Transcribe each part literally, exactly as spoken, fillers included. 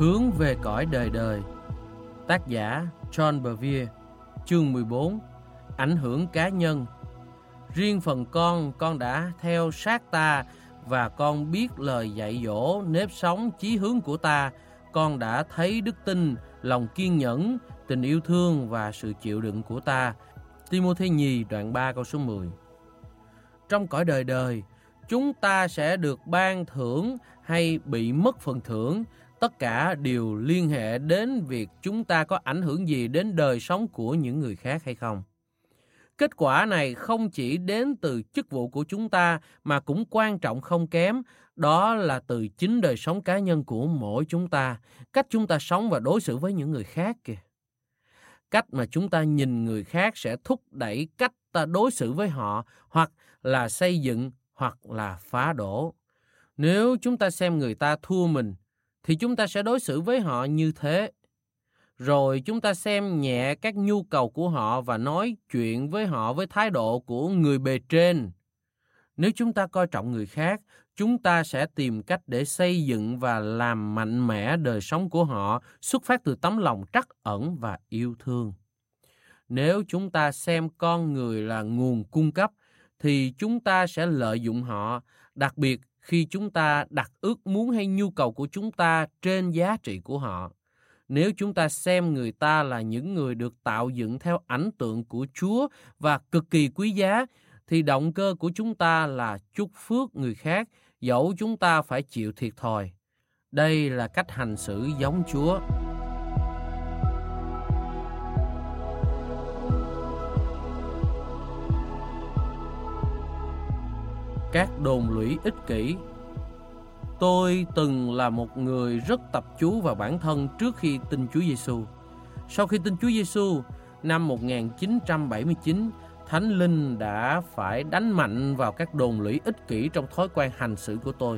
Hướng về cõi đời đời. Tác giả John Bevere. Chương mười bốn. Ảnh hưởng cá nhân. Riêng phần con, con đã theo sát ta và con biết lời dạy dỗ, nếp sống, chí hướng của ta. Con đã thấy đức tin, lòng kiên nhẫn, tình yêu thương và sự chịu đựng của ta. Ti-mô-thê nhì đoạn ba câu số mười. Trong cõi đời đời, chúng ta sẽ được ban thưởng hay bị mất phần thưởng. Tất cả đều liên hệ đến việc chúng ta có ảnh hưởng gì đến đời sống của những người khác hay không. Kết quả này không chỉ đến từ chức vụ của chúng ta mà cũng quan trọng không kém, đó là từ chính đời sống cá nhân của mỗi chúng ta, cách chúng ta sống và đối xử với những người khác kìa. Cách mà chúng ta nhìn người khác sẽ thúc đẩy cách ta đối xử với họ, hoặc là xây dựng hoặc là phá đổ. Nếu chúng ta xem người ta thua mình thì chúng ta sẽ đối xử với họ như thế. Rồi chúng ta xem nhẹ các nhu cầu của họ và nói chuyện với họ với thái độ của người bề trên. Nếu chúng ta coi trọng người khác, chúng ta sẽ tìm cách để xây dựng và làm mạnh mẽ đời sống của họ xuất phát từ tấm lòng trắc ẩn và yêu thương. Nếu chúng ta xem con người là nguồn cung cấp, thì chúng ta sẽ lợi dụng họ, đặc biệt khi chúng ta đặt ước muốn hay nhu cầu của chúng ta trên giá trị của họ. Nếu chúng ta xem người ta là những người được tạo dựng theo ảnh tượng của Chúa và cực kỳ quý giá, thì động cơ của chúng ta là chúc phước người khác, dẫu chúng ta phải chịu thiệt thòi. Đây là cách hành xử giống Chúa. Các đồn lũy ích kỷ. Tôi từng là một người rất tập chú vào bản thân trước khi tin Chúa Giêsu. Sau khi tin Chúa Giêsu, năm một nghìn chín trăm bảy mươi chín, Thánh Linh đã phải đánh mạnh vào các đồn lũy ích kỷ trong thói quen hành xử của tôi.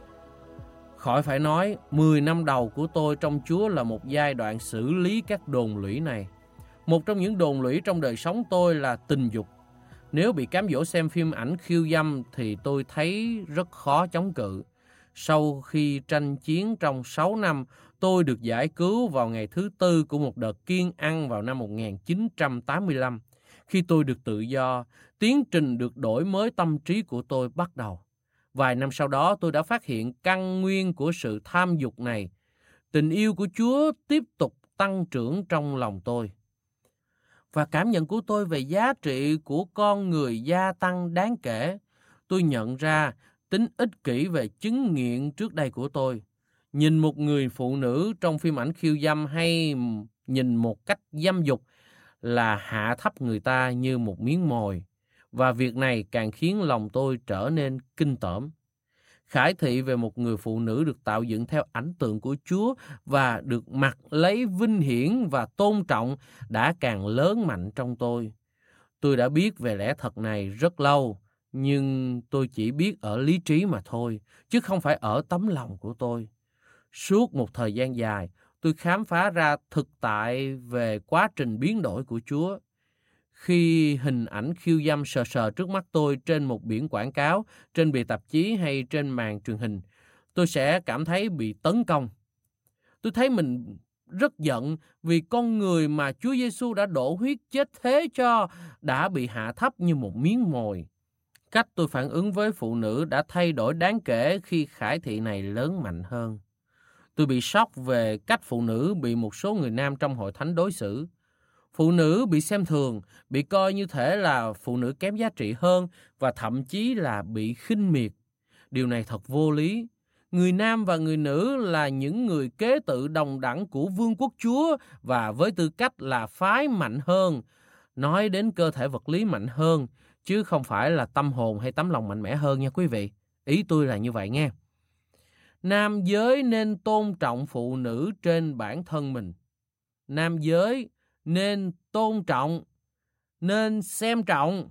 Khỏi phải nói, mười năm đầu của tôi trong Chúa là một giai đoạn xử lý các đồn lũy này. Một trong những đồn lũy trong đời sống tôi là tình dục. Nếu bị cám dỗ xem phim ảnh khiêu dâm thì tôi thấy rất khó chống cự. Sau khi tranh chiến trong sáu năm, tôi được giải cứu vào ngày thứ tư của một đợt kiêng ăn vào năm một nghìn chín trăm tám mươi lăm. Khi tôi được tự do, tiến trình được đổi mới tâm trí của tôi bắt đầu. Vài năm sau đó, tôi đã phát hiện căn nguyên của sự tham dục này. Tình yêu của Chúa tiếp tục tăng trưởng trong lòng tôi. Và cảm nhận của tôi về giá trị của con người gia tăng đáng kể. Tôi nhận ra tính ích kỷ về chứng nghiện trước đây của tôi. Nhìn một người phụ nữ trong phim ảnh khiêu dâm hay nhìn một cách dâm dục là hạ thấp người ta như một miếng mồi. Và việc này càng khiến lòng tôi trở nên kinh tởm. Khải thị về một người phụ nữ được tạo dựng theo ảnh tượng của Chúa và được mặc lấy vinh hiển và tôn trọng đã càng lớn mạnh trong tôi. Tôi đã biết về lẽ thật này rất lâu, nhưng tôi chỉ biết ở lý trí mà thôi, chứ không phải ở tấm lòng của tôi. Suốt một thời gian dài, tôi khám phá ra thực tại về quá trình biến đổi của Chúa. Khi hình ảnh khiêu dâm sờ sờ trước mắt tôi trên một biển quảng cáo, trên bìa tạp chí hay trên màn truyền hình, tôi sẽ cảm thấy bị tấn công. Tôi thấy mình rất giận vì con người mà Chúa Giêsu đã đổ huyết chết thế cho đã bị hạ thấp như một miếng mồi. Cách tôi phản ứng với phụ nữ đã thay đổi đáng kể khi khải thị này lớn mạnh hơn. Tôi bị sốc về cách phụ nữ bị một số người nam trong hội thánh đối xử. Phụ nữ bị xem thường, bị coi như thể là phụ nữ kém giá trị hơn và thậm chí là bị khinh miệt. Điều này thật vô lý. Người nam và người nữ là những người kế tự đồng đẳng của vương quốc Chúa và với tư cách là phái mạnh hơn, nói đến cơ thể vật lý mạnh hơn, chứ không phải là tâm hồn hay tấm lòng mạnh mẽ hơn nha quý vị. Ý tôi là như vậy nghe. Nam giới nên tôn trọng phụ nữ trên bản thân mình. Nam giới nên tôn trọng, nên xem trọng,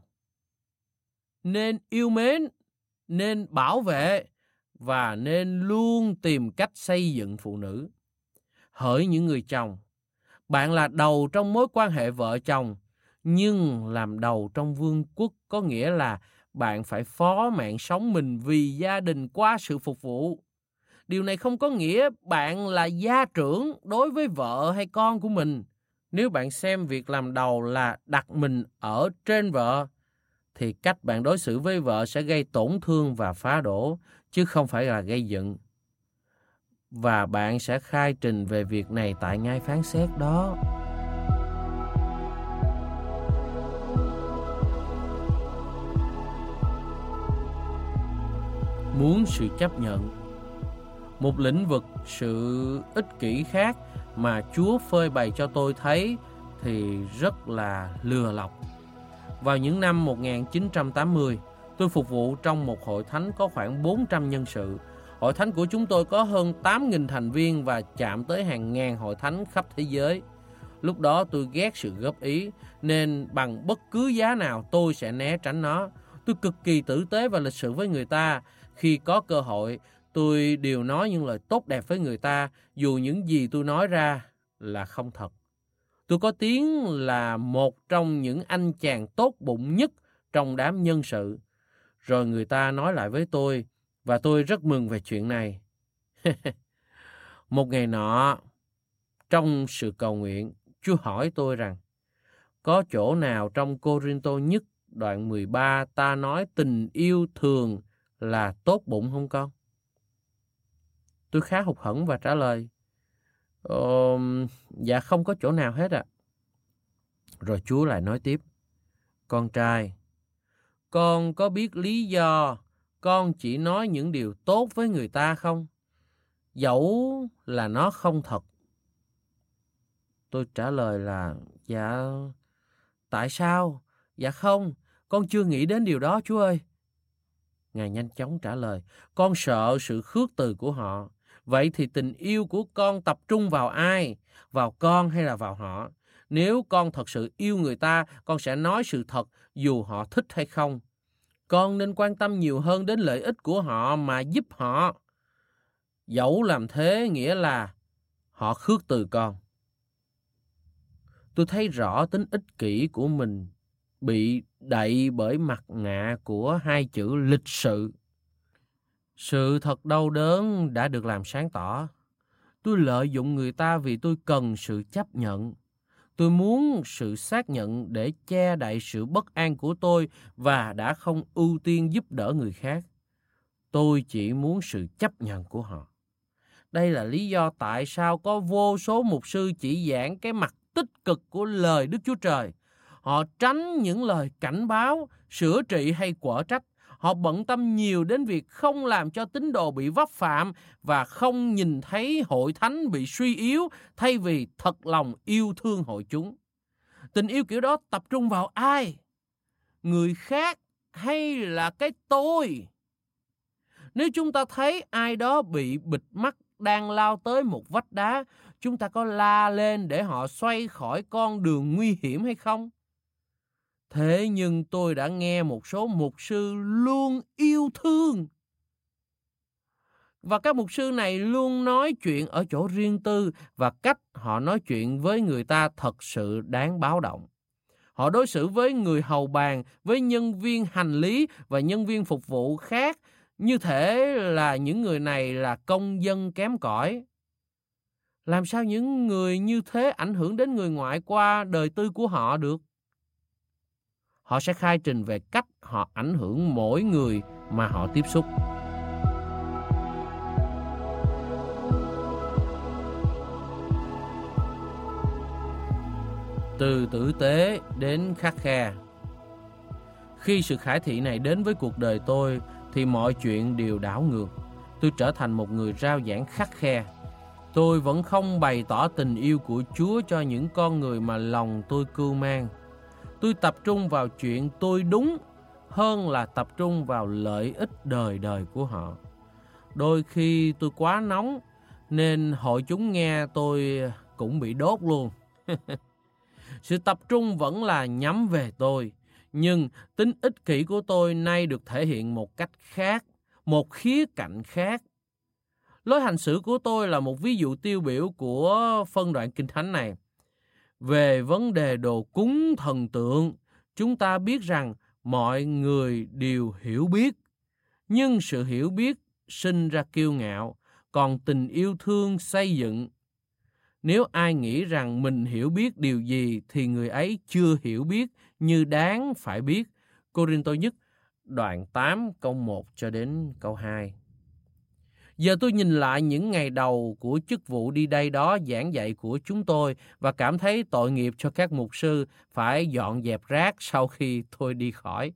nên yêu mến, nên bảo vệ và nên luôn tìm cách xây dựng phụ nữ. Hỡi những người chồng, bạn là đầu trong mối quan hệ vợ chồng, nhưng làm đầu trong vương quốc có nghĩa là bạn phải phó mạng sống mình vì gia đình qua sự phục vụ. điều này không có nghĩa bạn là gia trưởng đối với vợ hay con của mình. Nếu bạn xem việc làm đầu là đặt mình ở trên vợ, thì cách bạn đối xử với vợ sẽ gây tổn thương và phá đổ, chứ không phải là gây dựng. Và bạn sẽ khai trình về việc này tại ngai phán xét đó. Muốn sự chấp nhận. Một lĩnh vực sự ích kỷ khác mà Chúa phơi bày cho tôi thấy thì rất là lừa lọc. Vào những năm một nghìn chín trăm tám mươi, tôi phục vụ trong một hội thánh có khoảng bốn trăm nhân sự. Hội thánh của chúng tôi có hơn tám nghìn thành viên và chạm tới hàng ngàn hội thánh khắp thế giới. Lúc đó tôi ghét sự góp ý, nên bằng bất cứ giá nào tôi sẽ né tránh nó. Tôi cực kỳ tử tế và lịch sự với người ta. Khi có cơ hội, tôi đều nói những lời tốt đẹp với người ta, dù những gì tôi nói ra là không thật. Tôi có tiếng là một trong những anh chàng tốt bụng nhất trong đám nhân sự. Rồi người ta nói lại với tôi, và tôi rất mừng về chuyện này. Một ngày nọ, trong sự cầu nguyện, Chúa hỏi tôi rằng, có chỗ nào trong Cô-rinh-tô nhất đoạn mười ba ta nói tình yêu thường là tốt bụng không con? Tôi khá hụt hẫng và trả lời, Ờ, dạ không có chỗ nào hết ạ. Rồi Chúa lại nói tiếp, con trai, con có biết lý do con chỉ nói những điều tốt với người ta không? Dẫu là nó không thật. Tôi trả lời là, dạ, tại sao? Dạ không, con chưa nghĩ đến điều đó Chúa ơi. Ngài nhanh chóng trả lời, con sợ sự khước từ của họ. Vậy thì tình yêu của con tập trung vào ai? Vào con hay là vào họ? Nếu con thật sự yêu người ta, con sẽ nói sự thật dù họ thích hay không. Con nên quan tâm nhiều hơn đến lợi ích của họ mà giúp họ. Dẫu làm thế nghĩa là họ khước từ con. Tôi thấy rõ tính ích kỷ của mình bị đậy bởi mặt nạ của hai chữ lịch sự. Sự thật đau đớn đã được làm sáng tỏ. Tôi lợi dụng người ta vì tôi cần sự chấp nhận. Tôi muốn sự xác nhận để che đậy sự bất an của tôi và đã không ưu tiên giúp đỡ người khác. Tôi chỉ muốn sự chấp nhận của họ. Đây là lý do tại sao có vô số mục sư chỉ giảng cái mặt tích cực của lời Đức Chúa Trời. Họ tránh những lời cảnh báo, sửa trị hay quở trách. Họ bận tâm nhiều đến việc không làm cho tín đồ bị vấp phạm và không nhìn thấy hội thánh bị suy yếu, thay vì thật lòng yêu thương hội chúng. Tình yêu kiểu đó tập trung vào ai? Người khác hay là cái tôi? Nếu chúng ta thấy ai đó bị bịt mắt đang lao tới một vách đá, chúng ta có la lên để họ xoay khỏi con đường nguy hiểm hay không? Thế nhưng tôi đã nghe một số mục sư luôn yêu thương. Và các mục sư này luôn nói chuyện ở chỗ riêng tư, và cách họ nói chuyện với người ta thật sự đáng báo động. Họ đối xử với người hầu bàn, với nhân viên hành lý và nhân viên phục vụ khác như thể là những người này là công dân kém cỏi. Làm sao những người như thế ảnh hưởng đến người ngoại qua đời tư của họ được? Họ sẽ khai trình về cách họ ảnh hưởng mỗi người mà họ tiếp xúc. Từ tử tế đến khắt khe. Khi sự khải thị này đến với cuộc đời tôi thì mọi chuyện đều đảo ngược. Tôi trở thành một người rao giảng khắt khe. Tôi vẫn không bày tỏ tình yêu của Chúa cho những con người mà lòng tôi cưu mang. Tôi tập trung vào chuyện tôi đúng hơn là tập trung vào lợi ích đời đời của họ. Đôi khi tôi quá nóng nên hội chúng nghe tôi cũng bị đốt luôn. Sự tập trung vẫn là nhắm về tôi, nhưng tính ích kỷ của tôi nay được thể hiện một cách khác, một khía cạnh khác. Lối hành xử của tôi là một ví dụ tiêu biểu của phân đoạn Kinh Thánh này. Về vấn đề đồ cúng thần tượng, chúng ta biết rằng mọi người đều hiểu biết, nhưng sự hiểu biết sinh ra kiêu ngạo, còn tình yêu thương xây dựng. Nếu ai nghĩ rằng mình hiểu biết điều gì thì người ấy chưa hiểu biết như đáng phải biết. Cô-rinh-tô nhất đoạn tám câu một cho đến câu hai. Giờ tôi nhìn lại những ngày đầu của chức vụ đi đây đó giảng dạy của chúng tôi và cảm thấy tội nghiệp cho các mục sư phải dọn dẹp rác sau khi tôi đi khỏi.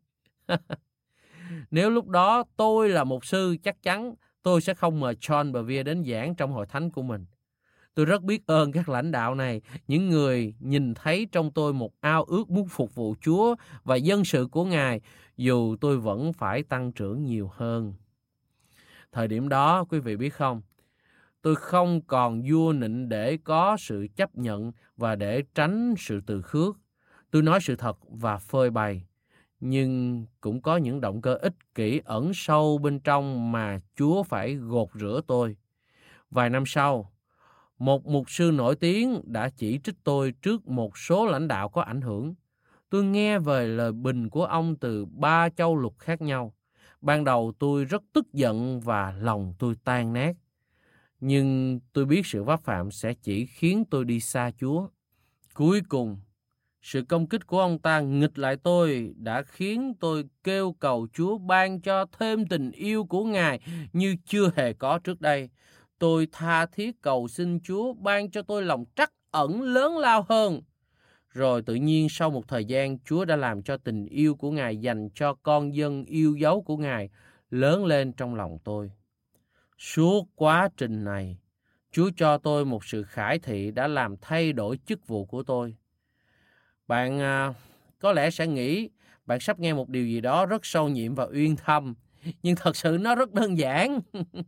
Nếu lúc đó tôi là mục sư, chắc chắn tôi sẽ không mời John Bevere đến giảng trong hội thánh của mình. Tôi rất biết ơn các lãnh đạo này, những người nhìn thấy trong tôi một ao ước muốn phục vụ Chúa và dân sự của Ngài, dù tôi vẫn phải tăng trưởng nhiều hơn. Thời điểm đó, quý vị biết không, tôi không còn vua nịnh để có sự chấp nhận và để tránh sự từ khước. Tôi nói sự thật và phơi bày, nhưng cũng có những động cơ ích kỷ ẩn sâu bên trong mà Chúa phải gột rửa tôi. Vài năm sau, một mục sư nổi tiếng đã chỉ trích tôi trước một số lãnh đạo có ảnh hưởng. Tôi nghe về lời bình của ông từ ba châu lục khác nhau. Ban đầu tôi rất tức giận và lòng tôi tan nát. Nhưng tôi biết sự vấp phạm sẽ chỉ khiến tôi đi xa Chúa. Cuối cùng, sự công kích của ông ta nghịch lại tôi đã khiến tôi kêu cầu Chúa ban cho thêm tình yêu của Ngài như chưa hề có trước đây. Tôi tha thiết cầu xin Chúa ban cho tôi lòng trắc ẩn lớn lao hơn. Rồi tự nhiên sau một thời gian, Chúa đã làm cho tình yêu của Ngài dành cho con dân yêu dấu của Ngài lớn lên trong lòng tôi. Suốt quá trình này, Chúa cho tôi một sự khải thị đã làm thay đổi chức vụ của tôi. Bạn à, có lẽ sẽ nghĩ bạn sắp nghe một điều gì đó rất sâu nhiệm và uyên thâm, nhưng thật sự nó rất đơn giản.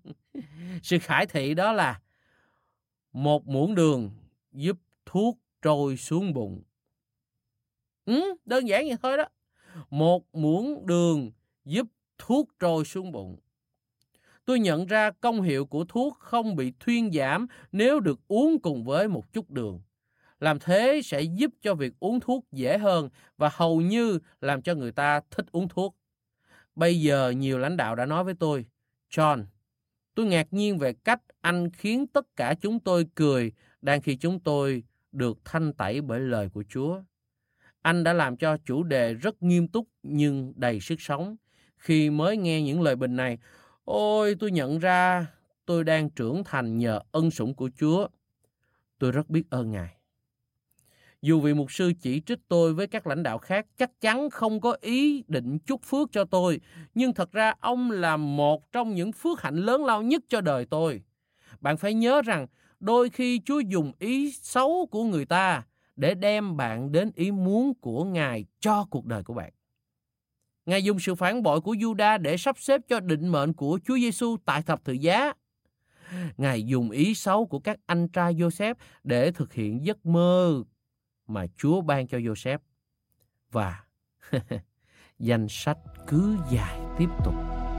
Sự khải thị đó là một muỗng đường giúp thuốc trôi xuống bụng. Ừ, đơn giản vậy thôi đó. Một muỗng đường giúp thuốc trôi xuống bụng. Tôi nhận ra công hiệu của thuốc không bị thuyên giảm nếu được uống cùng với một chút đường. Làm thế sẽ giúp cho việc uống thuốc dễ hơn và hầu như làm cho người ta thích uống thuốc. Bây giờ nhiều lãnh đạo đã nói với tôi, John, tôi ngạc nhiên về cách anh khiến tất cả chúng tôi cười đang khi chúng tôi được thanh tẩy bởi lời của Chúa. Anh đã làm cho chủ đề rất nghiêm túc nhưng đầy sức sống. Khi mới nghe những lời bình này, ôi tôi nhận ra tôi đang trưởng thành nhờ ân sủng của Chúa. Tôi rất biết ơn Ngài. Dù vị mục sư chỉ trích tôi với các lãnh đạo khác chắc chắn không có ý định chúc phước cho tôi, nhưng thật ra ông là một trong những phước hạnh lớn lao nhất cho đời tôi. Bạn phải nhớ rằng đôi khi Chúa dùng ý xấu của người ta để đem bạn đến ý muốn của Ngài cho cuộc đời của bạn. Ngài dùng sự phản bội của Giu-đa để sắp xếp cho định mệnh của Chúa Giêsu tại thập tự giá. Ngài dùng ý xấu của các anh trai Giô-xép để thực hiện giấc mơ mà Chúa ban cho Giô-xép. Và danh sách cứ dài tiếp tục.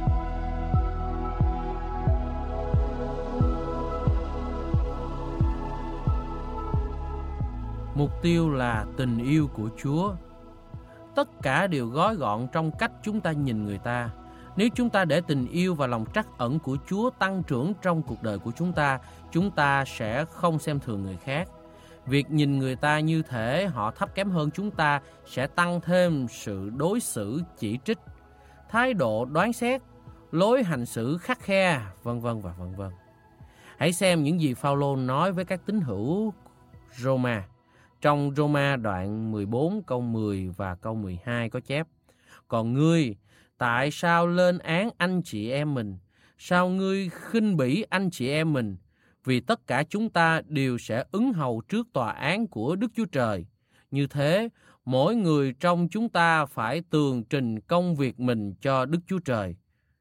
Mục tiêu là tình yêu của Chúa. Tất cả đều gói gọn trong cách chúng ta nhìn người ta. Nếu chúng ta để tình yêu và lòng trắc ẩn của Chúa tăng trưởng trong cuộc đời của chúng ta, chúng ta sẽ không xem thường người khác. Việc nhìn người ta như thể họ thấp kém hơn chúng ta sẽ tăng thêm sự đối xử chỉ trích, thái độ đoán xét, lối hành xử khắt khe, vân vân và vân vân. Hãy xem những gì Phao-lô nói với các tín hữu Roma. Trong Roma đoạn mười bốn câu mười và câu mười hai có chép: Còn ngươi, tại sao lên án anh chị em mình? Sao ngươi khinh bỉ anh chị em mình? Vì tất cả chúng ta đều sẽ ứng hầu trước tòa án của Đức Chúa Trời. Như thế, mỗi người trong chúng ta phải tường trình công việc mình cho Đức Chúa Trời.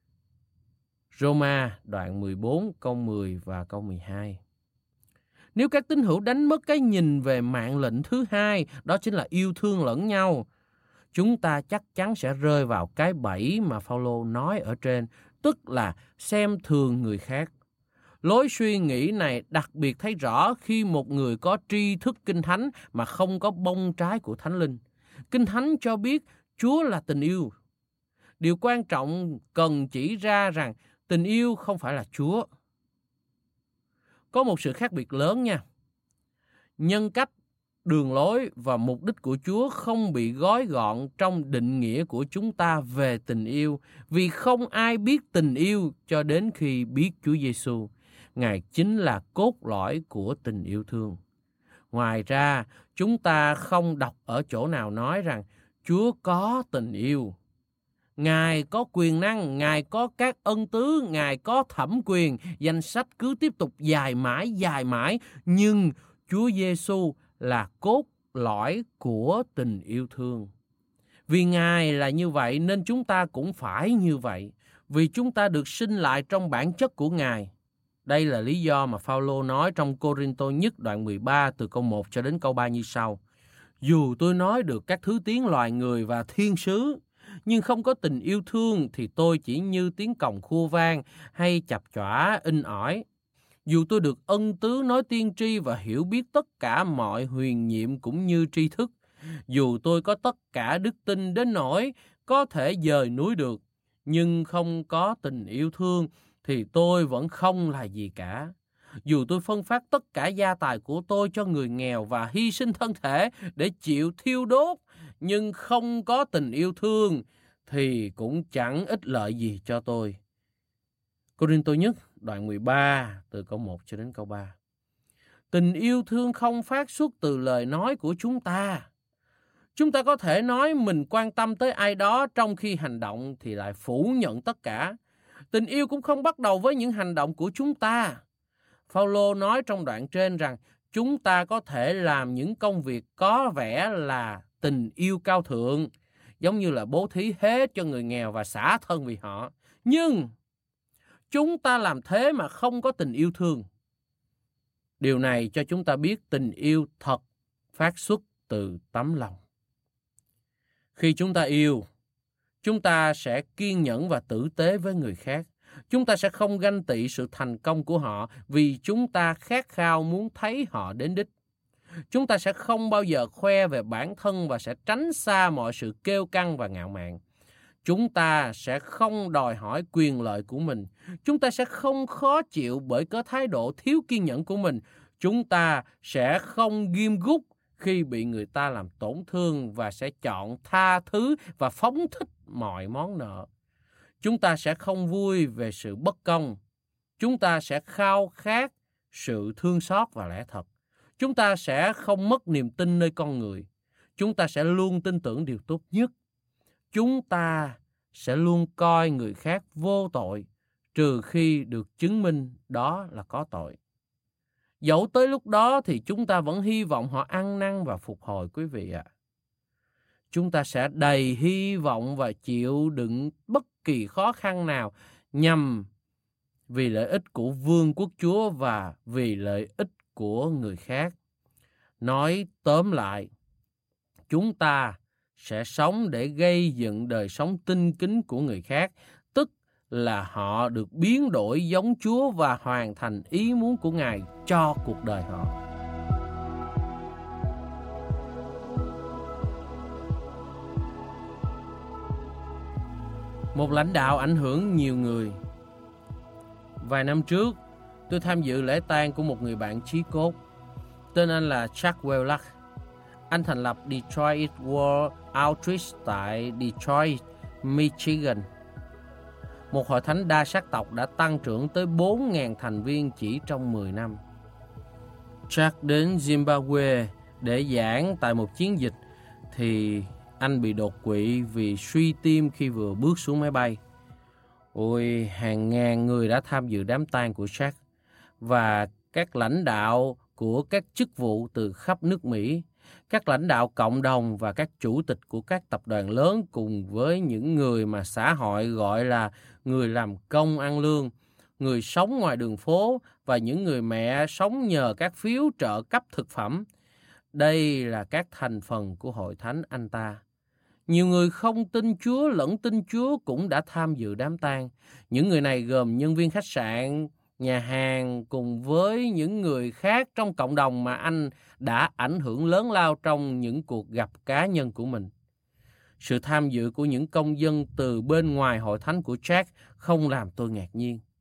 Roma đoạn mười bốn câu mười và câu mười hai. Nếu các tín hữu đánh mất cái nhìn về mạng lệnh thứ hai, đó chính là yêu thương lẫn nhau, chúng ta chắc chắn sẽ rơi vào cái bẫy mà Phao-lô nói ở trên, tức là xem thường người khác. Lối suy nghĩ này đặc biệt thấy rõ khi một người có tri thức Kinh Thánh mà không có bông trái của Thánh Linh. Kinh Thánh cho biết Chúa là tình yêu. Điều quan trọng cần chỉ ra rằng tình yêu không phải là Chúa. Có một sự khác biệt lớn nha. Nhân cách, đường lối và mục đích của Chúa không bị gói gọn trong định nghĩa của chúng ta về tình yêu, vì không ai biết tình yêu cho đến khi biết Chúa Giêsu. Ngài chính là cốt lõi của tình yêu thương. Ngoài ra, chúng ta không đọc ở chỗ nào nói rằng Chúa có tình yêu. Ngài có quyền năng, Ngài có các ân tứ, Ngài có thẩm quyền, danh sách cứ tiếp tục dài mãi, dài mãi, nhưng Chúa Giêsu là cốt lõi của tình yêu thương. Vì Ngài là như vậy nên chúng ta cũng phải như vậy, vì chúng ta được sinh lại trong bản chất của Ngài. Đây là lý do mà Phao-lô nói trong Cô-rinh-tô nhất đoạn mười ba từ câu một cho đến câu ba như sau. Dù tôi nói được các thứ tiếng loài người và thiên sứ, nhưng không có tình yêu thương thì tôi chỉ như tiếng còng khua vang hay chập chõa in ỏi. Dù tôi được ân tứ nói tiên tri và hiểu biết tất cả mọi huyền nhiệm cũng như tri thức, dù tôi có tất cả đức tin đến nỗi có thể dời núi được, nhưng không có tình yêu thương thì tôi vẫn không là gì cả. Dù tôi phân phát tất cả gia tài của tôi cho người nghèo và hy sinh thân thể để chịu thiêu đốt, nhưng không có tình yêu thương thì cũng chẳng ích lợi gì cho tôi. Cô-rinh-tô nhất đoạn mười ba từ câu một cho đến câu ba. Tình yêu thương không phát xuất từ lời nói của chúng ta. Chúng ta có thể nói mình quan tâm tới ai đó trong khi hành động thì lại phủ nhận tất cả. Tình yêu cũng không bắt đầu với những hành động của chúng ta. Phao-lô nói trong đoạn trên rằng chúng ta có thể làm những công việc có vẻ là tình yêu cao thượng, giống như là bố thí hết cho người nghèo và xả thân vì họ. Nhưng chúng ta làm thế mà không có tình yêu thương. Điều này cho chúng ta biết tình yêu thật phát xuất từ tấm lòng. Khi chúng ta yêu, chúng ta sẽ kiên nhẫn và tử tế với người khác. Chúng ta sẽ không ganh tị sự thành công của họ vì chúng ta khát khao muốn thấy họ đến đích. Chúng ta sẽ không bao giờ khoe về bản thân và sẽ tránh xa mọi sự kiêu căng và ngạo mạn. Chúng ta sẽ không đòi hỏi quyền lợi của mình. Chúng ta sẽ không khó chịu bởi có thái độ thiếu kiên nhẫn của mình. Chúng ta sẽ không ghim gút khi bị người ta làm tổn thương và sẽ chọn tha thứ và phóng thích mọi món nợ. Chúng ta sẽ không vui về sự bất công. Chúng ta sẽ khao khát sự thương xót và lẽ thật. Chúng ta sẽ không mất niềm tin nơi con người. Chúng ta sẽ luôn tin tưởng điều tốt nhất. Chúng ta sẽ luôn coi người khác vô tội, trừ khi được chứng minh đó là có tội. Dẫu tới lúc đó thì chúng ta vẫn hy vọng họ ăn năn và phục hồi, quý vị ạ. À. Chúng ta sẽ đầy hy vọng và chịu đựng bất kỳ khó khăn nào nhằm vì lợi ích của vương quốc Chúa và vì lợi ích của người khác. Nói tóm lại, chúng ta sẽ sống để gây dựng đời sống tinh kính của người khác, tức là họ được biến đổi giống Chúa và hoàn thành ý muốn của Ngài cho cuộc đời họ. Một lãnh đạo ảnh hưởng nhiều người. Vài năm trước, tôi tham dự lễ tang của một người bạn chí cốt. Tên anh là Chuck Wellach. Anh thành lập Detroit World Outreach tại Detroit, Michigan. Một hội thánh đa sắc tộc đã tăng trưởng tới bốn nghìn thành viên chỉ trong mười năm. Chuck đến Zimbabwe để giảng tại một chiến dịch thì anh bị đột quỵ vì suy tim khi vừa bước xuống máy bay. Ôi, hàng ngàn người đã tham dự đám tang của Chuck và các lãnh đạo của các chức vụ từ khắp nước Mỹ, các lãnh đạo cộng đồng và các chủ tịch của các tập đoàn lớn cùng với những người mà xã hội gọi là người làm công ăn lương, người sống ngoài đường phố và những người mẹ sống nhờ các phiếu trợ cấp thực phẩm. Đây là các thành phần của hội thánh anh ta. Nhiều người không tin Chúa lẫn tin Chúa cũng đã tham dự đám tang. Những người này gồm nhân viên khách sạn, nhà hàng cùng với những người khác trong cộng đồng mà anh đã ảnh hưởng lớn lao trong những cuộc gặp cá nhân của mình. Sự tham dự của những công dân từ bên ngoài hội thánh của Jack không làm tôi ngạc nhiên.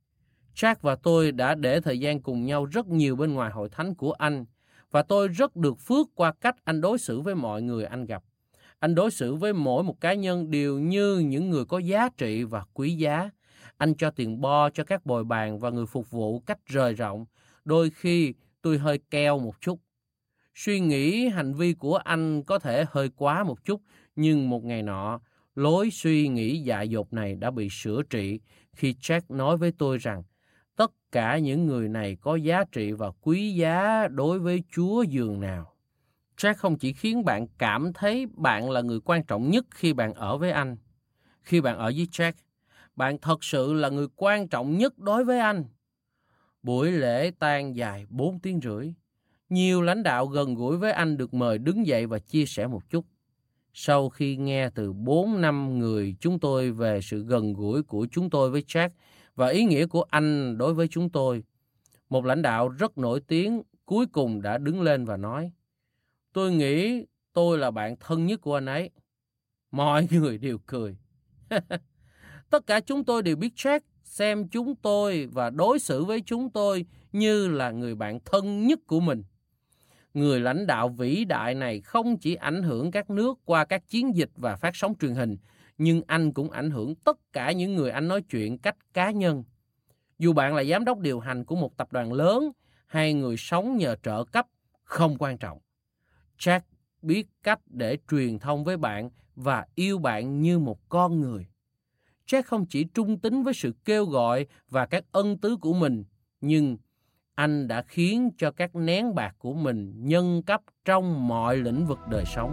Jack và tôi đã để thời gian cùng nhau rất nhiều bên ngoài hội thánh của anh, và tôi rất được phước qua cách anh đối xử với mọi người anh gặp. Anh đối xử với mỗi một cá nhân đều như những người có giá trị và quý giá. Anh cho tiền bo cho các bồi bàn và người phục vụ cách rời rộng. Đôi khi tôi hơi keo một chút. Suy nghĩ hành vi của anh có thể hơi quá một chút, nhưng một ngày nọ, lối suy nghĩ dại dột này đã bị sửa trị khi Jack nói với tôi rằng tất cả những người này có giá trị và quý giá đối với Chúa dường nào. Jack không chỉ khiến bạn cảm thấy bạn là người quan trọng nhất khi bạn ở với anh. Khi bạn ở với Jack, bạn thật sự là người quan trọng nhất đối với anh. Buổi lễ tang dài bốn tiếng rưỡi. Nhiều lãnh đạo gần gũi với anh được mời đứng dậy và chia sẻ một chút. Sau khi nghe từ bốn năm người chúng tôi về sự gần gũi của chúng tôi với Jack và ý nghĩa của anh đối với chúng tôi, một lãnh đạo rất nổi tiếng cuối cùng đã đứng lên và nói: "Tôi nghĩ tôi là bạn thân nhất của anh ấy." Mọi người đều cười. Tất cả chúng tôi đều biết Jack xem chúng tôi và đối xử với chúng tôi như là người bạn thân nhất của mình. Người lãnh đạo vĩ đại này không chỉ ảnh hưởng các nước qua các chiến dịch và phát sóng truyền hình, nhưng anh cũng ảnh hưởng tất cả những người anh nói chuyện cách cá nhân. Dù bạn là giám đốc điều hành của một tập đoàn lớn hay người sống nhờ trợ cấp, không quan trọng. Jack biết cách để truyền thông với bạn và yêu bạn như một con người. Jack không chỉ trung tín với sự kêu gọi và các ân tứ của mình, nhưng anh đã khiến cho các nén bạc của mình nhân cấp trong mọi lĩnh vực đời sống.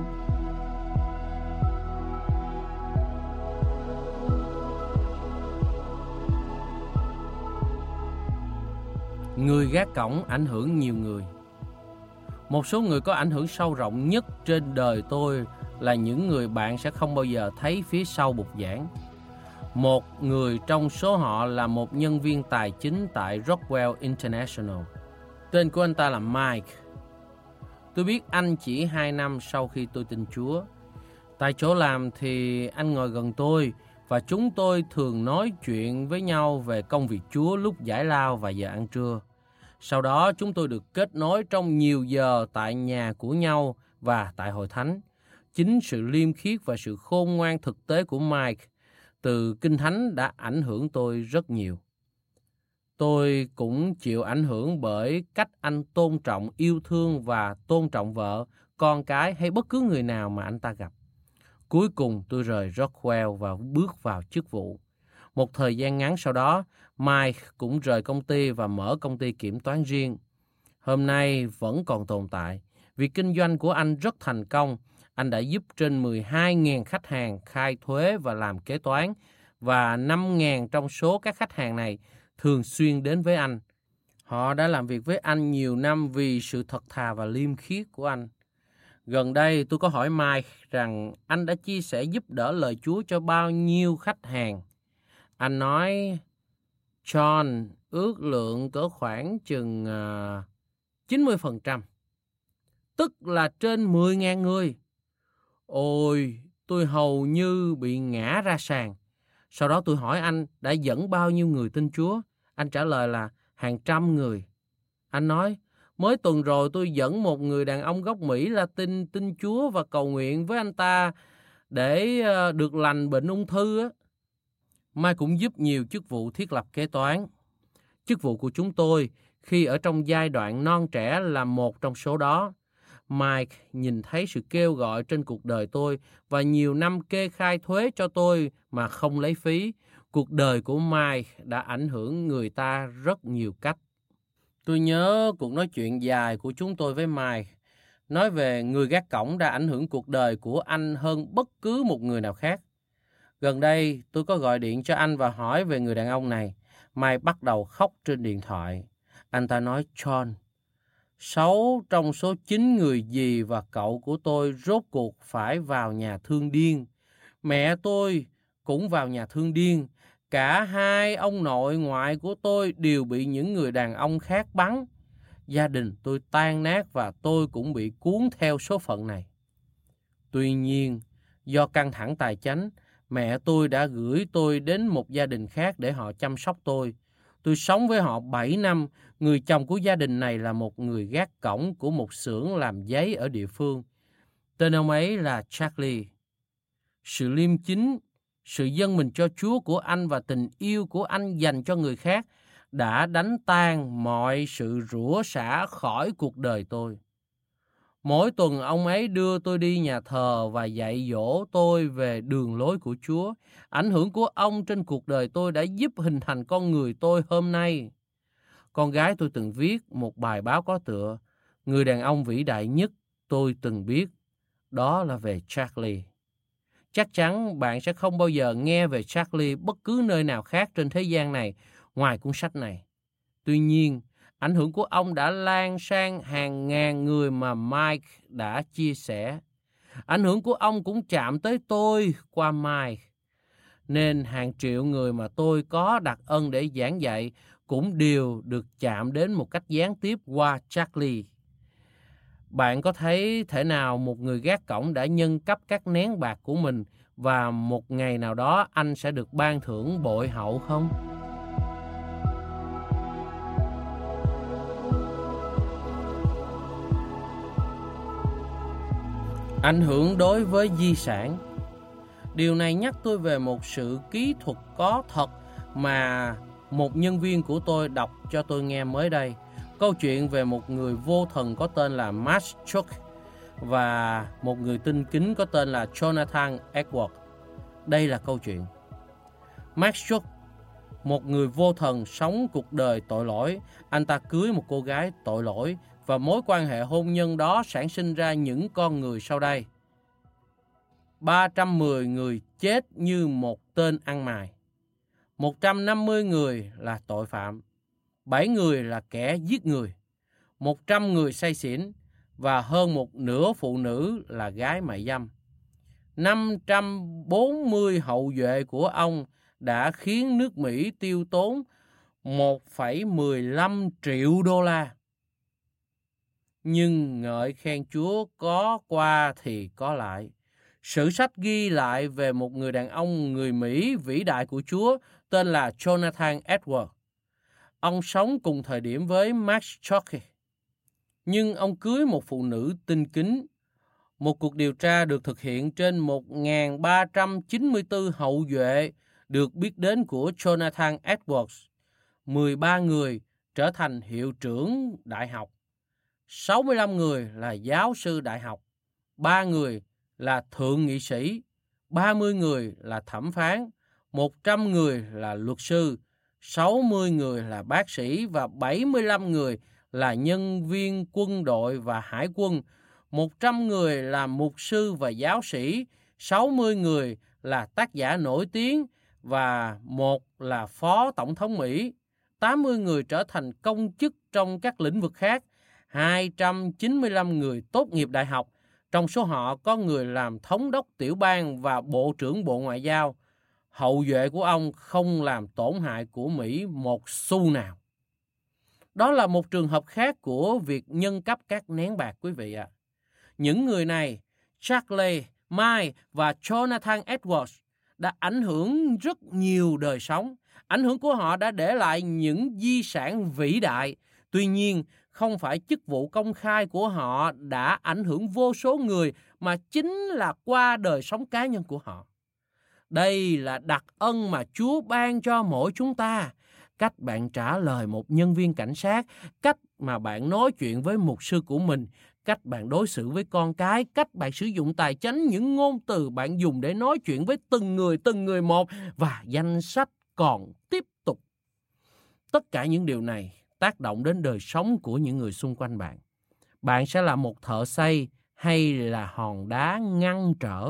Người gác cổng ảnh hưởng nhiều người. Một số người có ảnh hưởng sâu rộng nhất trên đời tôi là những người bạn sẽ không bao giờ thấy phía sau bục giảng. Một người trong số họ là một nhân viên tài chính tại Rockwell International. Tên của anh ta là Mike. Tôi biết anh chỉ hai năm sau khi tôi tin Chúa. Tại chỗ làm thì anh ngồi gần tôi và chúng tôi thường nói chuyện với nhau về công việc Chúa lúc giải lao và giờ ăn trưa. Sau đó chúng tôi được kết nối trong nhiều giờ tại nhà của nhau và tại hội thánh. Chính sự liêm khiết và sự khôn ngoan thực tế của Mike từ Kinh Thánh đã ảnh hưởng tôi rất nhiều. Tôi cũng chịu ảnh hưởng bởi cách anh tôn trọng, yêu thương và tôn trọng vợ, con cái hay bất cứ người nào mà anh ta gặp. Cuối cùng tôi rời Rockwell và bước vào chức vụ. Một thời gian ngắn sau đó, Mike cũng rời công ty và mở công ty kiểm toán riêng. Hôm nay vẫn còn tồn tại. Việc kinh doanh của anh rất thành công. Anh đã giúp trên mười hai nghìn khách hàng khai thuế và làm kế toán, và năm nghìn trong số các khách hàng này thường xuyên đến với anh. Họ đã làm việc với anh nhiều năm vì sự thật thà và liêm khiết của anh. Gần đây tôi có hỏi Mike rằng anh đã chia sẻ giúp đỡ lời Chúa cho bao nhiêu khách hàng. Anh nói: "John, ước lượng cỡ khoảng chừng uh, chín mươi phần trăm, tức là trên mười nghìn người." Ôi, tôi hầu như bị ngã ra sàn. Sau đó tôi hỏi anh đã dẫn bao nhiêu người tin Chúa. Anh trả lời là hàng trăm người. Anh nói: "Mới tuần rồi tôi dẫn một người đàn ông gốc Mỹ Latin tin Chúa và cầu nguyện với anh ta để được lành bệnh ung thư á." Mai cũng giúp nhiều chức vụ thiết lập kế toán. Chức vụ của chúng tôi khi ở trong giai đoạn non trẻ là một trong số đó. Mike nhìn thấy sự kêu gọi trên cuộc đời tôi và nhiều năm kê khai thuế cho tôi mà không lấy phí. Cuộc đời của Mike đã ảnh hưởng người ta rất nhiều cách. Tôi nhớ cuộc nói chuyện dài của chúng tôi với Mike, nói về người gác cổng đã ảnh hưởng cuộc đời của anh hơn bất cứ một người nào khác. Gần đây tôi có gọi điện cho anh và hỏi về người đàn ông này. Mike bắt đầu khóc trên điện thoại. Anh ta nói: "John, sáu trong số chín người dì và cậu của tôi rốt cuộc phải vào nhà thương điên. Mẹ tôi cũng vào nhà thương điên. Cả hai ông nội ngoại của tôi đều bị những người đàn ông khác bắn. Gia đình tôi tan nát và tôi cũng bị cuốn theo số phận này. Tuy nhiên, do căng thẳng tài chính, mẹ tôi đã gửi tôi đến một gia đình khác để họ chăm sóc tôi. Tôi sống với họ bảy năm. Người chồng của gia đình này là một người gác cổng của một xưởng làm giấy ở địa phương. Tên ông ấy là Charlie. Sự liêm chính, sự dâng mình cho Chúa của anh và tình yêu của anh dành cho người khác đã đánh tan mọi sự rủa xả khỏi cuộc đời tôi. Mỗi tuần ông ấy đưa tôi đi nhà thờ và dạy dỗ tôi về đường lối của Chúa. Ảnh hưởng của ông trên cuộc đời tôi đã giúp hình thành con người tôi hôm nay. Con gái tôi từng viết một bài báo có tựa Người đàn ông vĩ đại nhất tôi từng biết. Đó là về Charlie. Chắc chắn bạn sẽ không bao giờ nghe về Charlie bất cứ nơi nào khác trên thế gian này ngoài cuốn sách này. Tuy nhiên, ảnh hưởng của ông đã lan sang hàng ngàn người mà Mike đã chia sẻ. Ảnh hưởng của ông cũng chạm tới tôi qua Mike. Nên hàng triệu người mà tôi có đặc ân để giảng dạy cũng đều được chạm đến một cách gián tiếp qua Charlie. Bạn có thấy thể nào một người gác cổng đã nhân cấp các nén bạc của mình và một ngày nào đó anh sẽ được ban thưởng bội hậu không? Ảnh hưởng đối với di sản. Điều này nhắc tôi về một sự kỹ thuật có thật mà một nhân viên của tôi đọc cho tôi nghe mới đây. Câu chuyện về một người vô thần có tên là Max Chuck và một người tinh kính có tên là Jonathan Edwards. Đây là câu chuyện. Max Chuck, một người vô thần sống cuộc đời tội lỗi. Anh ta cưới một cô gái tội lỗi và mối quan hệ hôn nhân đó sản sinh ra những con người sau đây. ba trăm mười người chết như một tên ăn mày. một trăm năm mươi người là tội phạm. bảy người là kẻ giết người. một trăm người say xỉn và hơn một nửa phụ nữ là gái mại dâm. năm trăm bốn mươi hậu duệ của ông đã khiến nước Mỹ tiêu tốn một phẩy mười lăm triệu đô la. Nhưng ngợi khen Chúa có qua thì có lại. Sử sách ghi lại về một người đàn ông người Mỹ vĩ đại của Chúa tên là Jonathan Edwards. Ông sống cùng thời điểm với Max Chuck, nhưng ông cưới một phụ nữ tinh kính. Một cuộc điều tra được thực hiện trên một nghìn ba trăm chín mươi tư hậu duệ được biết đến của Jonathan Edwards. mười ba người trở thành hiệu trưởng đại học, sáu mươi lăm người là giáo sư đại học, ba người là thượng nghị sĩ, ba mươi người là thẩm phán, một trăm người là luật sư, sáu mươi người là bác sĩ và bảy mươi lăm người là nhân viên quân đội và hải quân, một trăm người là mục sư và giáo sĩ, sáu mươi người là tác giả nổi tiếng và một là phó tổng thống Mỹ, tám mươi người trở thành công chức trong các lĩnh vực khác, hai trăm chín mươi lăm người tốt nghiệp đại học, trong số họ có người làm thống đốc tiểu bang và bộ trưởng Bộ Ngoại giao. Hậu duệ của ông không làm tổn hại của Mỹ một xu nào. Đó là một trường hợp khác của việc nhân cấp các nén bạc, quý vị ạ. À. Những người này, Charlie, Mike và Jonathan Edwards, đã ảnh hưởng rất nhiều đời sống. Ảnh hưởng của họ đã để lại những di sản vĩ đại. Tuy nhiên, không phải chức vụ công khai của họ đã ảnh hưởng vô số người, mà chính là qua đời sống cá nhân của họ. Đây là đặc ân mà Chúa ban cho mỗi chúng ta. Cách bạn trả lời một nhân viên cảnh sát, cách mà bạn nói chuyện với mục sư của mình, cách bạn đối xử với con cái, cách bạn sử dụng tài chánh, những ngôn từ bạn dùng để nói chuyện với từng người, từng người một, và danh sách còn tiếp tục. Tất cả những điều này tác động đến đời sống của những người xung quanh bạn. Bạn sẽ là một thợ xây hay là hòn đá ngăn trở?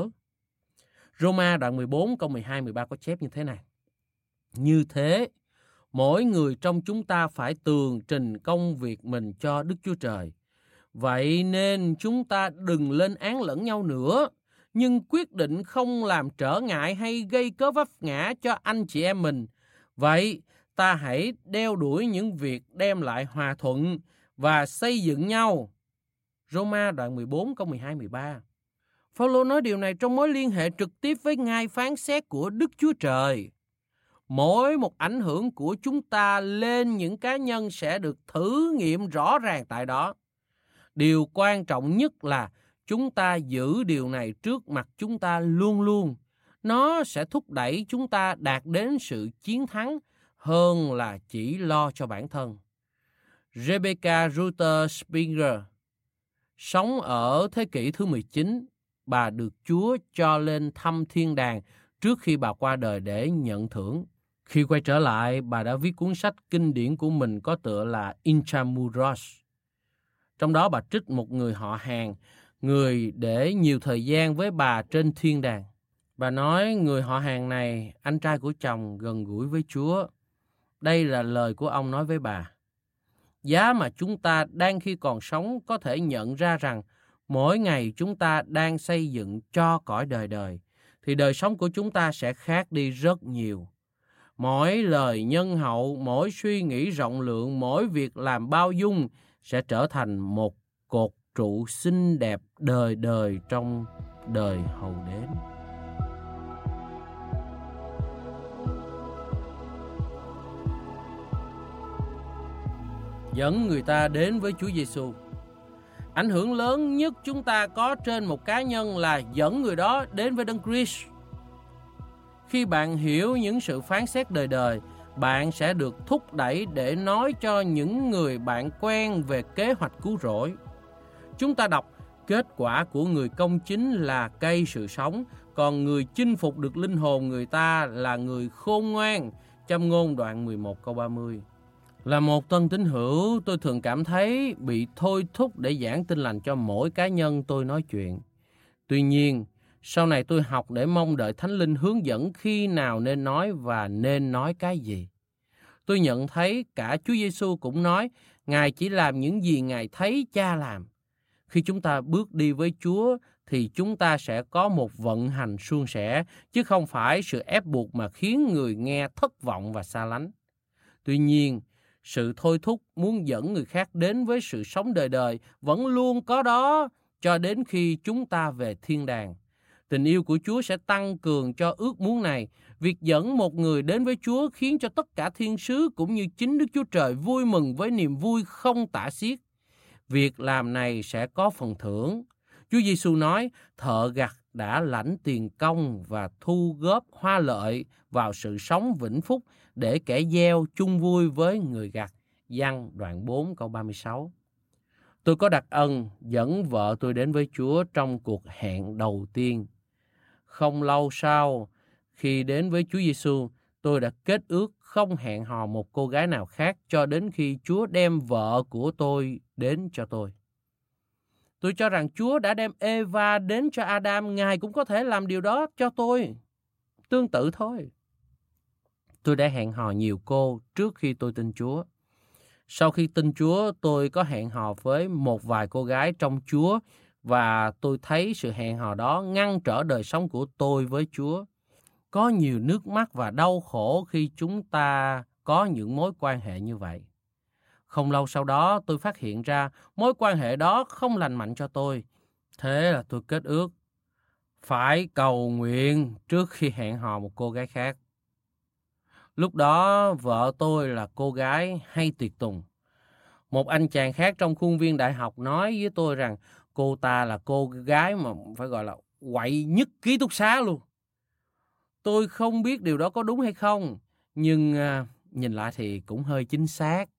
Roma đoạn mười bốn câu mười hai mười ba có chép như thế này. Như thế, mỗi người trong chúng ta phải tường trình công việc mình cho Đức Chúa Trời. Vậy nên chúng ta đừng lên án lẫn nhau nữa, nhưng quyết định không làm trở ngại hay gây cớ vấp ngã cho anh chị em mình. Vậy ta hãy đeo đuổi những việc đem lại hòa thuận và xây dựng nhau. Roma đoạn mười bốn câu mười hai mười ba. Phao-lô nói điều này trong mối liên hệ trực tiếp với ngài phán xét của Đức Chúa Trời. Mỗi một ảnh hưởng của chúng ta lên những cá nhân sẽ được thử nghiệm rõ ràng tại đó. Điều quan trọng nhất là chúng ta giữ điều này trước mặt chúng ta luôn luôn. Nó sẽ thúc đẩy chúng ta đạt đến sự chiến thắng hơn là chỉ lo cho bản thân. Rebecca Rutter Springer sống ở thế kỷ thứ mười chín. Bà được Chúa cho lên thăm thiên đàng trước khi bà qua đời để nhận thưởng. Khi quay trở lại, bà đã viết cuốn sách kinh điển của mình có tựa là Intramuros. Trong đó bà trích một người họ hàng, người để nhiều thời gian với bà trên thiên đàng. Bà nói người họ hàng này, anh trai của chồng, gần gũi với Chúa. Đây là lời của ông nói với bà. Giá mà chúng ta đang khi còn sống có thể nhận ra rằng mỗi ngày chúng ta đang xây dựng cho cõi đời đời, thì đời sống của chúng ta sẽ khác đi rất nhiều. Mỗi lời nhân hậu, mỗi suy nghĩ rộng lượng, mỗi việc làm bao dung sẽ trở thành một cột trụ xinh đẹp đời đời trong đời hầu đến. Dẫn người ta đến với Chúa Giêsu. Ảnh hưởng lớn nhất chúng ta có trên một cá nhân là dẫn người đó đến với Đấng Christ. Khi bạn hiểu những sự phán xét đời đời, bạn sẽ được thúc đẩy để nói cho những người bạn quen về kế hoạch cứu rỗi. Chúng ta đọc, kết quả của người công chính là cây sự sống, còn người chinh phục được linh hồn người ta là người khôn ngoan. Châm ngôn đoạn mười một câu ba mươi. Là một tân tín hữu, tôi thường cảm thấy bị thôi thúc để giảng tin lành cho mỗi cá nhân tôi nói chuyện. Tuy nhiên, sau này tôi học để mong đợi Thánh Linh hướng dẫn khi nào nên nói và nên nói cái gì. Tôi nhận thấy cả Chúa Giêsu cũng nói, Ngài chỉ làm những gì Ngài thấy Cha làm. Khi chúng ta bước đi với Chúa thì chúng ta sẽ có một vận hành suôn sẻ, chứ không phải sự ép buộc mà khiến người nghe thất vọng và xa lánh. Tuy nhiên, sự thôi thúc muốn dẫn người khác đến với sự sống đời đời vẫn luôn có đó cho đến khi chúng ta về thiên đàng. Tình yêu của Chúa sẽ tăng cường cho ước muốn này. Việc dẫn một người đến với Chúa khiến cho tất cả thiên sứ cũng như chính Đức Chúa Trời vui mừng với niềm vui không tả xiết. Việc làm này sẽ có phần thưởng. Chúa Giêsu nói, thợ gặt đã lãnh tiền công và thu góp hoa lợi vào sự sống vĩnh phúc để kẻ gieo chung vui với người gặt. Giăng đoạn bốn câu ba mươi sáu. Tôi có đặc ân dẫn vợ tôi đến với Chúa trong cuộc hẹn đầu tiên. Không lâu sau, khi đến với Chúa Giêsu, tôi đã kết ước không hẹn hò một cô gái nào khác cho đến khi Chúa đem vợ của tôi đến cho tôi. Tôi cho rằng Chúa đã đem Eva đến cho Adam, Ngài cũng có thể làm điều đó cho tôi. Tương tự thôi. Tôi đã hẹn hò nhiều cô trước khi tôi tin Chúa. Sau khi tin Chúa, tôi có hẹn hò với một vài cô gái trong Chúa và tôi thấy sự hẹn hò đó ngăn trở đời sống của tôi với Chúa. Có nhiều nước mắt và đau khổ khi chúng ta có những mối quan hệ như vậy. Không lâu sau đó tôi phát hiện ra mối quan hệ đó không lành mạnh cho tôi. Thế là tôi kết ước phải cầu nguyện trước khi hẹn hò một cô gái khác. Lúc đó vợ tôi là cô gái hay tiệc tùng. Một anh chàng khác trong khuôn viên đại học nói với tôi rằng cô ta là cô gái mà phải gọi là quậy nhất ký túc xá luôn. Tôi không biết điều đó có đúng hay không, nhưng à, nhìn lại thì cũng hơi chính xác.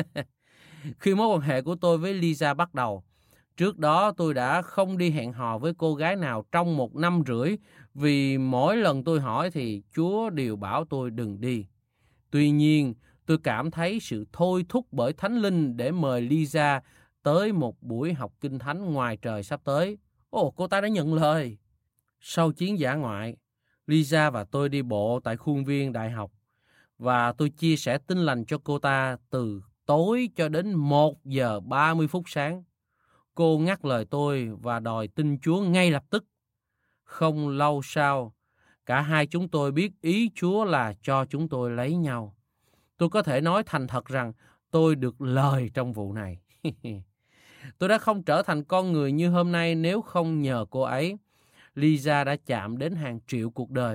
Khi mối quan hệ của tôi với Lisa bắt đầu, trước đó tôi đã không đi hẹn hò với cô gái nào trong một năm rưỡi vì mỗi lần tôi hỏi thì Chúa đều bảo tôi đừng đi. Tuy nhiên, tôi cảm thấy sự thôi thúc bởi Thánh Linh để mời Lisa tới một buổi học kinh thánh ngoài trời sắp tới. Ồ, cô ta đã nhận lời. Sau chuyến dã ngoại, Lisa và tôi đi bộ tại khuôn viên đại học và tôi chia sẻ tin lành cho cô ta từ tối cho đến một giờ ba mươi phút sáng. Cô ngắt lời tôi và đòi tin Chúa ngay lập tức. Không lâu sau, cả hai chúng tôi biết ý Chúa là cho chúng tôi lấy nhau. Tôi có thể nói thành thật rằng tôi được lời trong vụ này. Tôi đã không trở thành con người như hôm nay nếu không nhờ cô ấy. Lisa đã chạm đến hàng triệu cuộc đời.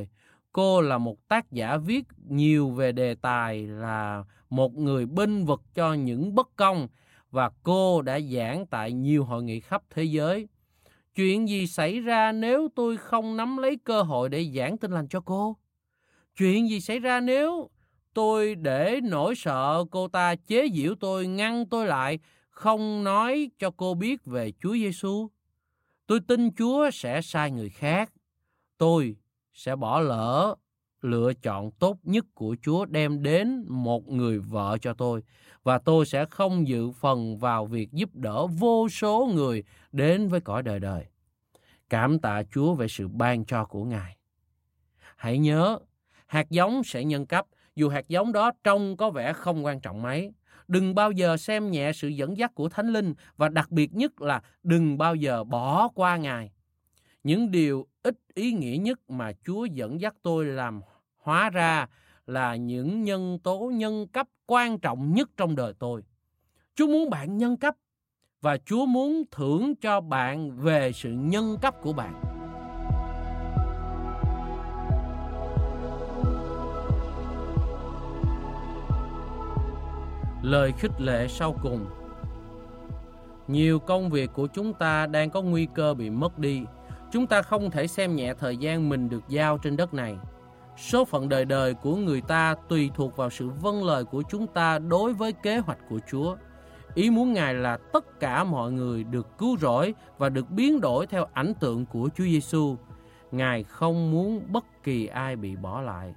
Cô là một tác giả viết nhiều về đề tài là một người bênh vực cho những bất công, và cô đã giảng tại nhiều hội nghị khắp thế giới. Chuyện gì xảy ra nếu tôi không nắm lấy cơ hội để giảng tin lành cho cô? Chuyện gì xảy ra nếu tôi để nỗi sợ cô ta chế giễu tôi, ngăn tôi lại, không nói cho cô biết về Chúa Giêsu? Tôi tin Chúa sẽ sai người khác. Tôi sẽ bỏ lỡ lựa chọn tốt nhất của Chúa đem đến một người vợ cho tôi, và tôi sẽ không dự phần vào việc giúp đỡ vô số người đến với cõi đời đời. Cảm tạ Chúa về sự ban cho của Ngài. Hãy nhớ, hạt giống sẽ nhân cấp, dù hạt giống đó trông có vẻ không quan trọng mấy. Đừng bao giờ xem nhẹ sự dẫn dắt của Thánh Linh, và đặc biệt nhất là đừng bao giờ bỏ qua Ngài. Những điều ít ý nghĩa nhất mà Chúa dẫn dắt tôi làm hóa ra là những nhân tố nhân cấp quan trọng nhất trong đời tôi. Chúa muốn bạn nhân cấp, và Chúa muốn thưởng cho bạn về sự nhân cấp của bạn. Lời khích lệ sau cùng. Nhiều công việc của chúng ta đang có nguy cơ bị mất đi. Chúng ta không thể xem nhẹ thời gian mình được giao trên đất này. Số phận đời đời của người ta tùy thuộc vào sự vâng lời của chúng ta đối với kế hoạch của Chúa. Ý muốn Ngài là tất cả mọi người được cứu rỗi và được biến đổi theo ảnh tượng của Chúa Giêsu. Ngài không muốn bất kỳ ai bị bỏ lại.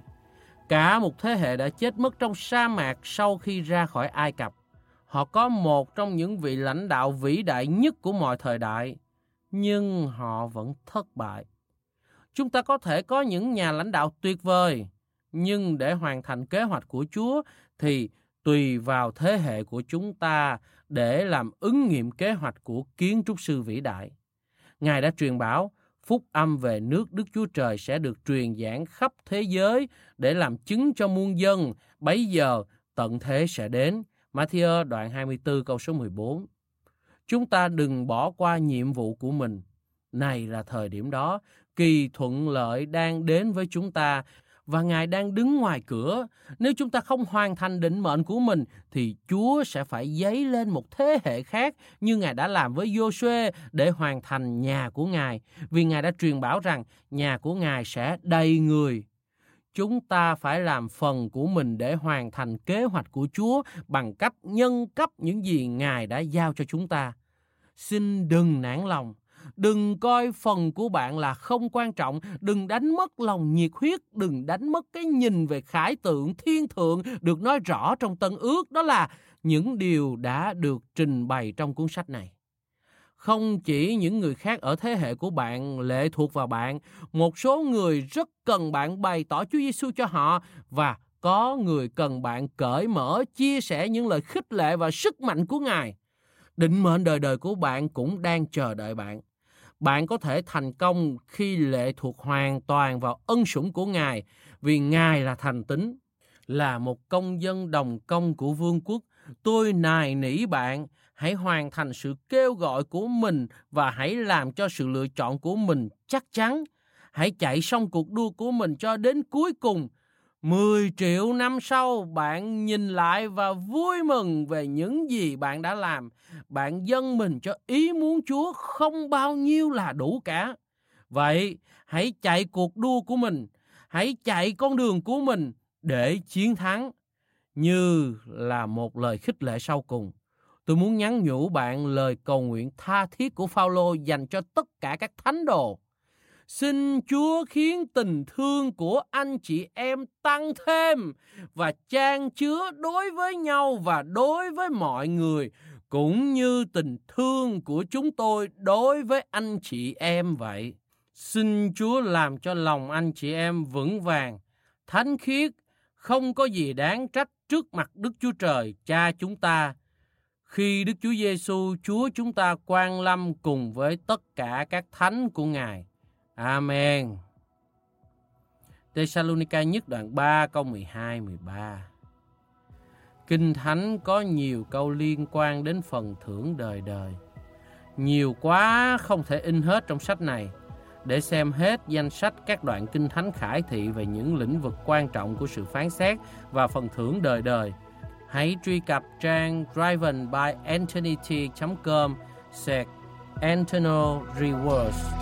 Cả một thế hệ đã chết mất trong sa mạc sau khi ra khỏi Ai Cập. Họ có một trong những vị lãnh đạo vĩ đại nhất của mọi thời đại, nhưng họ vẫn thất bại. Chúng ta có thể có những nhà lãnh đạo tuyệt vời, nhưng để hoàn thành kế hoạch của Chúa thì tùy vào thế hệ của chúng ta để làm ứng nghiệm kế hoạch của kiến trúc sư vĩ đại. Ngài đã truyền bảo, phúc âm về nước Đức Chúa Trời sẽ được truyền giảng khắp thế giới để làm chứng cho muôn dân, bấy giờ tận thế sẽ đến. Ma-thi-ơ đoạn hai mươi tư câu số mười bốn. Chúng ta đừng bỏ qua nhiệm vụ của mình. Này là thời điểm đó, kỳ thuận lợi đang đến với chúng ta, và Ngài đang đứng ngoài cửa. Nếu chúng ta không hoàn thành định mệnh của mình, thì Chúa sẽ phải dấy lên một thế hệ khác như Ngài đã làm với Giô-suê để hoàn thành nhà của Ngài. Vì Ngài đã truyền bảo rằng nhà của Ngài sẽ đầy người. Chúng ta phải làm phần của mình để hoàn thành kế hoạch của Chúa bằng cách nhân cấp những gì Ngài đã giao cho chúng ta. Xin đừng nản lòng. Đừng coi phần của bạn là không quan trọng. Đừng đánh mất lòng nhiệt huyết. Đừng đánh mất cái nhìn về khải tượng thiên thượng được nói rõ trong Tân Ước. Đó là những điều đã được trình bày trong cuốn sách này. Không chỉ những người khác ở thế hệ của bạn lệ thuộc vào bạn, một số người rất cần bạn bày tỏ Chúa Giêsu cho họ, và có người cần bạn cởi mở chia sẻ những lời khích lệ và sức mạnh của Ngài. Định mệnh đời đời của bạn cũng đang chờ đợi bạn. Bạn có thể thành công khi lệ thuộc hoàn toàn vào ân sủng của Ngài, vì Ngài là thành tín. Là một công dân đồng công của vương quốc, tôi nài nỉ bạn, hãy hoàn thành sự kêu gọi của mình và hãy làm cho sự lựa chọn của mình chắc chắn. Hãy chạy xong cuộc đua của mình cho đến cuối cùng. Mười triệu năm sau, bạn nhìn lại và vui mừng về những gì bạn đã làm. Bạn dâng mình cho ý muốn Chúa không bao nhiêu là đủ cả. Vậy, hãy chạy cuộc đua của mình. Hãy chạy con đường của mình để chiến thắng. Như là một lời khích lệ sau cùng, tôi muốn nhắn nhủ bạn lời cầu nguyện tha thiết của Phao-lô dành cho tất cả các thánh đồ. Xin Chúa khiến tình thương của anh chị em tăng thêm và chan chứa đối với nhau và đối với mọi người, cũng như tình thương của chúng tôi đối với anh chị em vậy. Xin Chúa làm cho lòng anh chị em vững vàng, thánh khiết, không có gì đáng trách trước mặt Đức Chúa Trời Cha chúng ta, khi Đức Chúa Giêsu Chúa chúng ta quang lâm cùng với tất cả các thánh của Ngài. Amen. Thê-sa-lô-ni-ca nhất đoạn ba câu mười hai mười ba. Kinh Thánh có nhiều câu liên quan đến phần thưởng đời đời. Nhiều quá không thể in hết trong sách này. Để xem hết danh sách các đoạn kinh thánh khải thị về những lĩnh vực quan trọng của sự phán xét và phần thưởng đời đời, hãy truy cập trang driven by anthony t chấm com slash Antonio Rewards.